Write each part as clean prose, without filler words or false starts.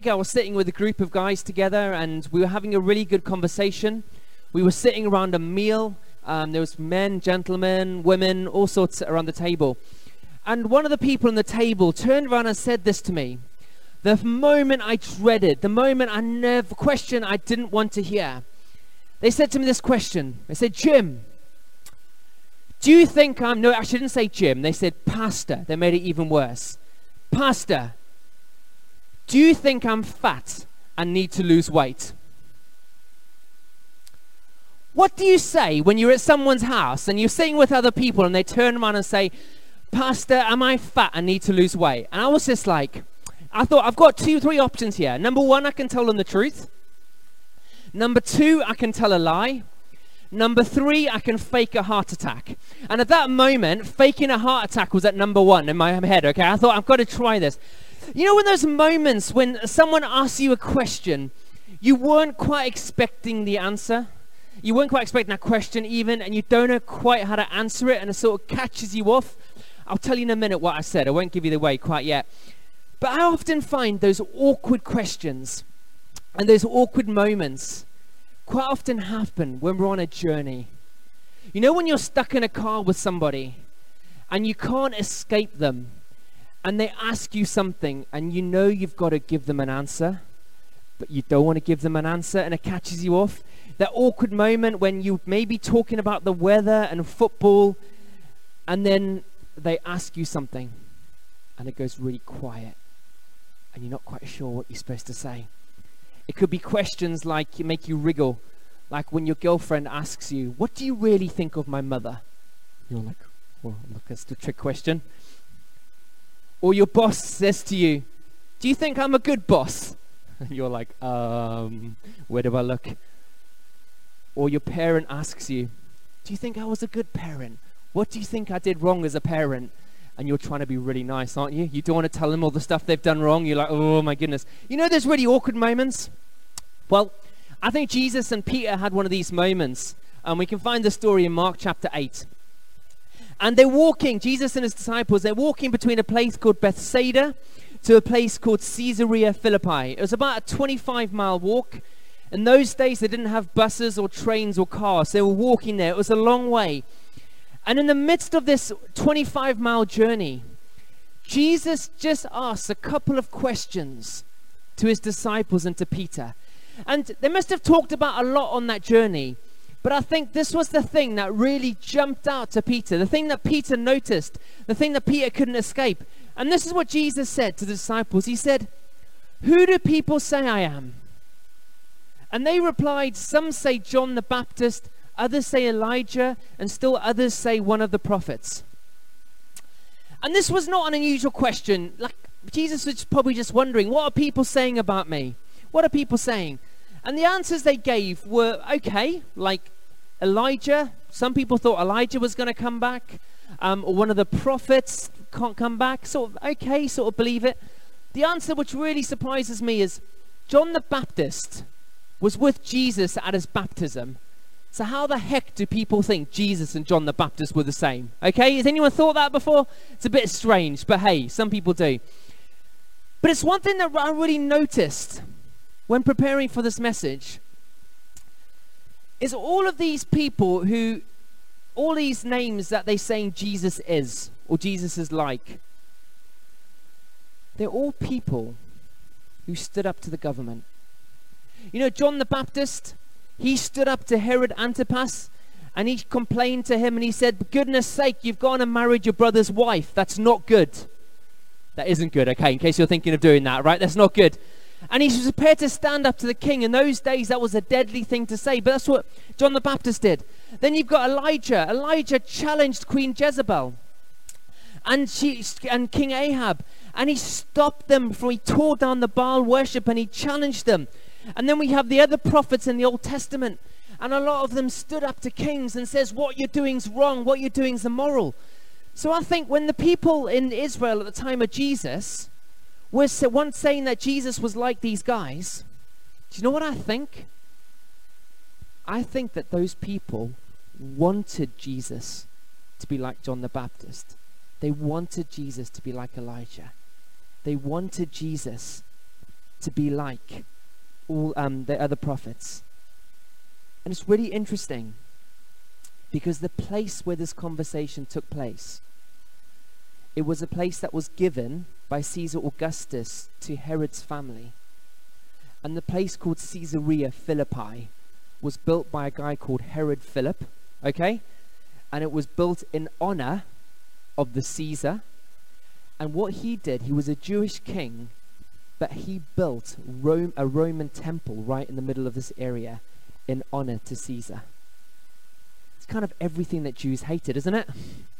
I was sitting with a group of guys together, and we were having a really good conversation. We were sitting around a meal. There was men, gentlemen, women, all sorts around the table. And one of the people on the table turned around and said this to me. The moment I dreaded, question I didn't want to hear. They said to me this question. They said, Jim, do you think no, actually didn't say Jim. They said, Pastor. They made it even worse. Pastor, do you think I'm fat and need to lose weight? What do you say when you're at someone's house and you're sitting with other people and they turn around and say, Pastor, am I fat and need to lose weight? And I was just like, I thought, I've got 3 options here. Number 1, I can tell them the truth. Number 2, I can tell a lie. Number 3, I can fake a heart attack. And at that moment, faking a heart attack was at number 1 in my head, okay? I thought, I've got to try this. You know, when those moments when someone asks you a question, you weren't quite expecting the answer. You weren't quite expecting that question even, and you don't know quite how to answer it, and it sort of catches you off. I'll tell you in a minute what I said. I won't give you the way quite yet. But I often find those awkward questions and those awkward moments quite often happen when we're on a journey. You know, when you're stuck in a car with somebody and you can't escape them, and they ask you something and you know you've got to give them an answer, but you don't want to give them an answer, and it catches you off. That awkward moment when you may be talking about the weather and football, and then they ask you something and it goes really quiet and you're not quite sure what you're supposed to say. It could be questions like make you wriggle, like when your girlfriend asks you, what do you really think of my mother? You're like, well, look, that's the trick question. Or your boss says to you, do you think I'm a good boss? And you're like, where do I look? Or your parent asks you, do you think I was a good parent? What do you think I did wrong as a parent? And you're trying to be really nice, aren't you? You don't want to tell them all the stuff they've done wrong. You're like, oh my goodness. You know, there's really awkward moments. Well, I think Jesus and Peter had one of these moments. And we can find the story in Mark chapter 8. And they're walking, Jesus and his disciples, they're walking between a place called Bethsaida to a place called Caesarea Philippi. It was about a 25-mile walk. In those days, they didn't have buses or trains or cars. They were walking there. It was a long way. And in the midst of this 25-mile journey, Jesus just asked a couple of questions to his disciples and to Peter. And they must have talked about a lot on that journey. But I think this was the thing that really jumped out to Peter, the thing that Peter noticed, the thing that Peter couldn't escape. And this is what Jesus said to the disciples. He said, who do people say I am? And they replied, some say John the Baptist, others say Elijah, and still others say one of the prophets. And this was not an unusual question. Like, Jesus was probably just wondering, what are people saying about me? What are people saying? And the answers they gave were okay, like Elijah. Some people thought Elijah was going to come back, or one of the prophets can't come back. Sort of okay, sort of believe it. The answer which really surprises me is John the Baptist was with Jesus at his baptism. So how the heck do people think Jesus and John the Baptist were the same? Okay, has anyone thought that before? It's a bit strange, but hey, some people do. But it's one thing that I really noticed when preparing for this message is all of these people who, all these names that they're saying Jesus is, or Jesus is like, they're all people who stood up to the government. You know, John the Baptist, he stood up to Herod Antipas and he complained to him and he said, for goodness sake, you've gone and married your brother's wife. That's not good. That isn't good, okay, in case you're thinking of doing that, right? That's not good. And he was prepared to stand up to the king. In those days, that was a deadly thing to say, but that's what John the Baptist did. Then you've got Elijah. Elijah challenged Queen Jezebel and King Ahab, and he stopped them before he tore down the Baal worship, and he challenged them. And then we have the other prophets in the Old Testament, and a lot of them stood up to kings and says, what you're doing's wrong, what you're doing's immoral. So I think when the people in Israel at the time of Jesus were once saying that Jesus was like these guys, do you know what I think? I think that those people wanted Jesus to be like John the Baptist. They wanted Jesus to be like Elijah. They wanted Jesus to be like all the other prophets. And it's really interesting because the place where this conversation took place, it was a place that was given by Caesar Augustus to Herod's family. And the place called Caesarea Philippi was built by a guy called Herod Philip, okay? And it was built in honor of the Caesar. And what he did, he was a Jewish king, but he built a Roman temple right in the middle of this area in honor to Caesar. It's kind of everything that Jews hated, isn't it?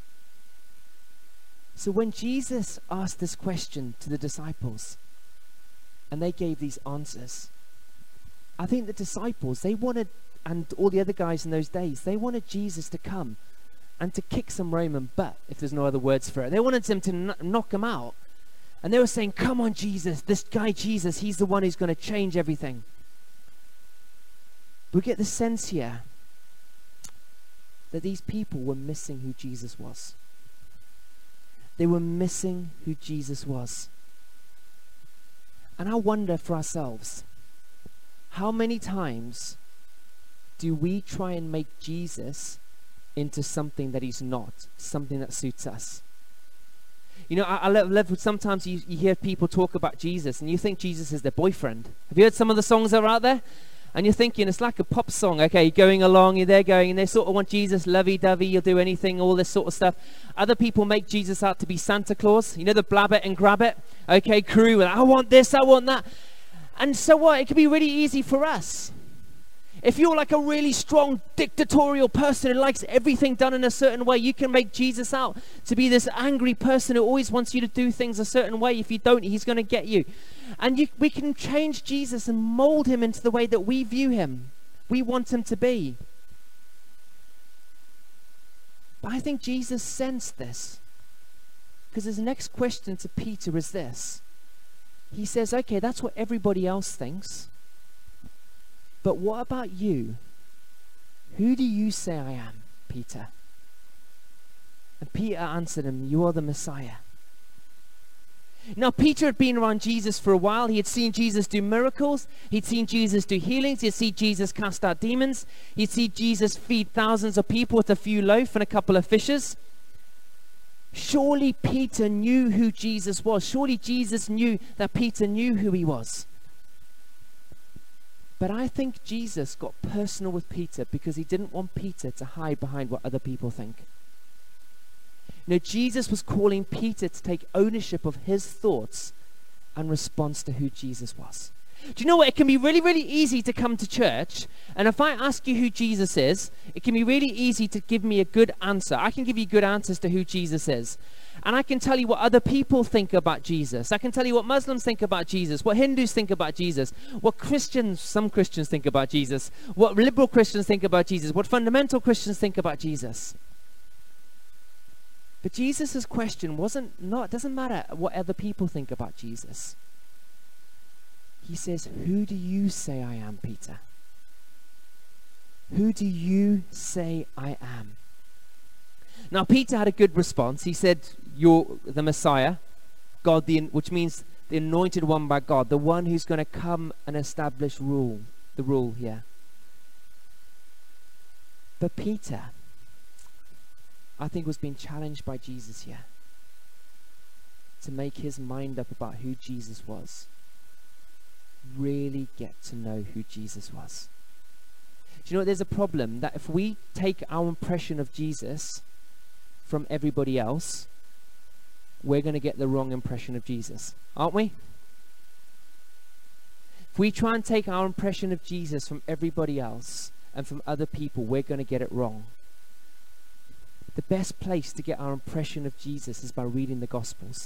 So when Jesus asked this question to the disciples, and they gave these answers, I think the disciples, they wanted, and all the other guys in those days, they wanted Jesus to come and to kick some Roman butt, if there's no other words for it. They wanted him to knock him out. And they were saying, come on, Jesus, this guy Jesus, he's the one who's going to change everything. We get the sense here that these people were missing who Jesus was. They were missing who Jesus was. And I wonder for ourselves, how many times do we try and make Jesus into something that he's not, something that suits us? You know, I love sometimes you hear people talk about Jesus and you think Jesus is their boyfriend. Have you heard some of the songs that are out there? And you're thinking it's like a pop song, okay, going along, you're there going, and they sort of want Jesus lovey-dovey, you'll do anything, all this sort of stuff. Other people make Jesus out to be Santa Claus, you know, the blab it and grab it, okay, crew, and I want this, I want that. And so what, it can be really easy for us. If you're like a really strong dictatorial person who likes everything done in a certain way, you can make Jesus out to be this angry person who always wants you to do things a certain way. If you don't, he's going to get you. And we can change Jesus and mold him into the way that we view him. We want him to be. But I think Jesus sensed this. Because his next question to Peter is this. He says, okay, that's what everybody else thinks. But what about you? Who do you say I am, Peter? And Peter answered him, you are the Messiah. Now, Peter had been around Jesus for a while. He had seen Jesus do miracles. He'd seen Jesus do healings. He'd seen Jesus cast out demons. He'd seen Jesus feed thousands of people with a few loaves and a couple of fishes. Surely Peter knew who Jesus was. Surely Jesus knew that Peter knew who he was. But I think Jesus got personal with Peter because he didn't want Peter to hide behind what other people think. You know, Jesus was calling Peter to take ownership of his thoughts and response to who Jesus was. Do you know what? It can be really, really easy to come to church, and if I ask you who Jesus is, it can be really easy to give me a good answer. I can give you good answers to who Jesus is. And I can tell you what other people think about Jesus. I can tell you what Muslims think about Jesus, what Hindus think about Jesus, what some Christians think about Jesus, what liberal Christians think about Jesus, what fundamental Christians think about Jesus. But Jesus' question it doesn't matter what other people think about Jesus. He says, who do you say I am, Peter? Who do you say I am? Now, Peter had a good response. He said, you're the Messiah, God, which means the anointed one by God, the one who's going to come and establish the rule here. But Peter, I think, was being challenged by Jesus here to make his mind up about who Jesus was. Really get to know who Jesus was. Do you know what? There's a problem that if we take our impression of Jesus from everybody else, we're going to get the wrong impression of Jesus, aren't we? If we try and take our impression of Jesus from everybody else and from other people, we're going to get it wrong. The best place to get our impression of Jesus is by reading the Gospels.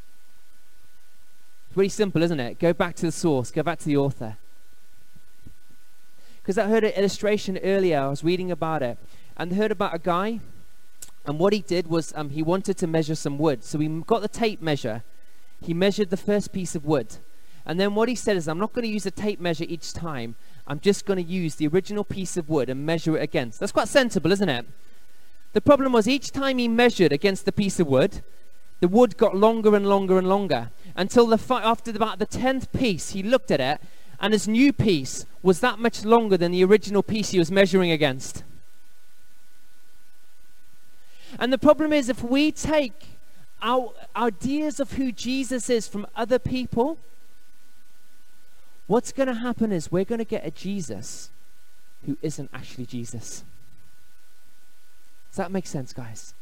It's really simple, isn't it? Go back to the source, go back to the author. Because I heard an illustration earlier, I was reading about it, and I heard about a guy, and what he did was he wanted to measure some wood. So he got the tape measure, he measured the first piece of wood, and then what he said is, I'm not going to use a tape measure each time, I'm just going to use the original piece of wood and measure it against. That's quite sensible, isn't it? The problem was each time he measured against the piece of wood, the wood got longer and longer and longer. until after about the 10th piece, he looked at it, and his new piece was that much longer than the original piece he was measuring against. And the problem is, if we take our ideas of who Jesus is from other people, what's going to happen is we're going to get a Jesus who isn't actually Jesus. Does that make sense, guys?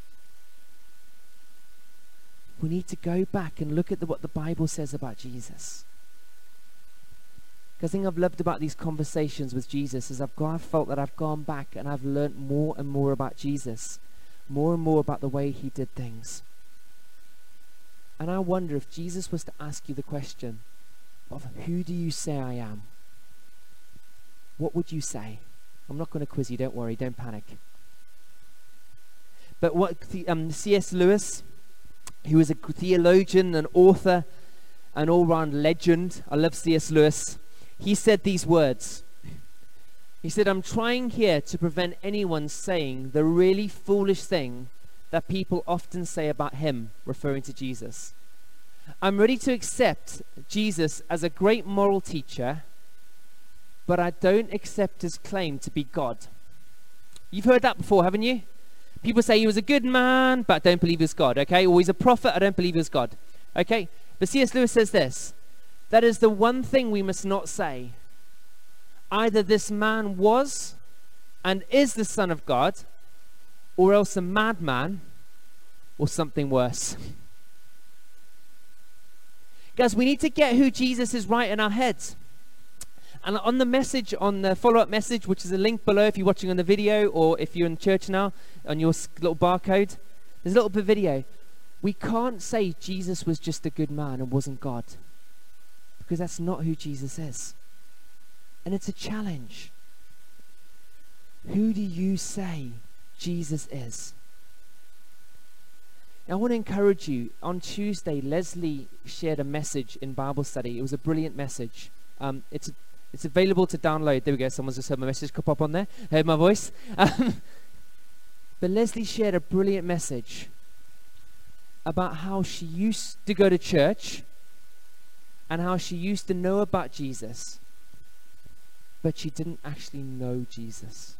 We need to go back and look at what the Bible says about Jesus. Because the thing I've loved about these conversations with Jesus is I've felt that I've gone back and I've learned more and more about Jesus. More and more about the way he did things. And I wonder if Jesus was to ask you the question of who do you say I am? What would you say? I'm not going to quiz you, don't worry, don't panic. But what C.S. Lewis, who was a theologian, an author, an all-round legend, I love C.S. Lewis, he said these words. He said, I'm trying here to prevent anyone saying the really foolish thing that people often say about him, referring to Jesus. I'm ready to accept Jesus as a great moral teacher, but I don't accept his claim to be God. You've heard that before, haven't you? People say he was a good man, but I don't believe he was God, okay? Or he's a prophet, I don't believe he was God, okay? But C.S. Lewis says this, that is the one thing we must not say. Either this man was and is the Son of God, or else a madman, or something worse. Guys, we need to get who Jesus is right in our heads. And on the message, on the follow-up message, which is a link below if you're watching on the video, or if you're in church now, on your little barcode, there's a little bit of video. We can't say Jesus was just a good man and wasn't God, because that's not who Jesus is. And it's a challenge. Who do you say Jesus is? Now, I want to encourage you. On Tuesday, Leslie shared a message in Bible study. It was a brilliant message. It's available to download. There we go. Someone's just heard my message pop up on there. Heard my voice. But Leslie shared a brilliant message about how she used to go to church and how she used to know about Jesus, but she didn't actually know Jesus.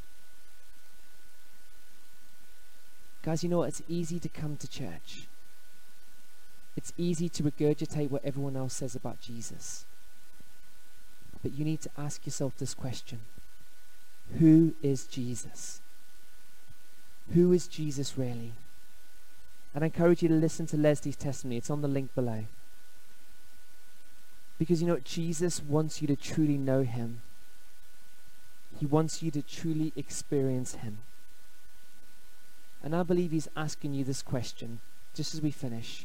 Guys, you know what? It's easy to come to church. It's easy to regurgitate what everyone else says about Jesus. But you need to ask yourself this question. Who is Jesus? Who is Jesus really? And I encourage you to listen to Leslie's testimony. It's on the link below. Because you know what? Jesus wants you to truly know him. He wants you to truly experience him. And I believe he's asking you this question, just as we finish.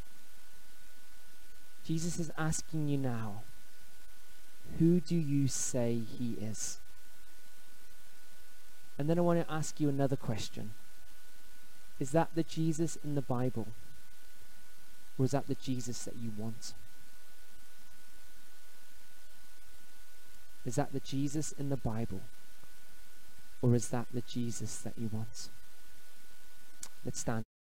Jesus is asking you now, who do you say he is? And then I want to ask you another question. Is that the Jesus in the Bible? Or is that the Jesus that you want? Is that the Jesus in the Bible? Or is that the Jesus that you want? Let's stand.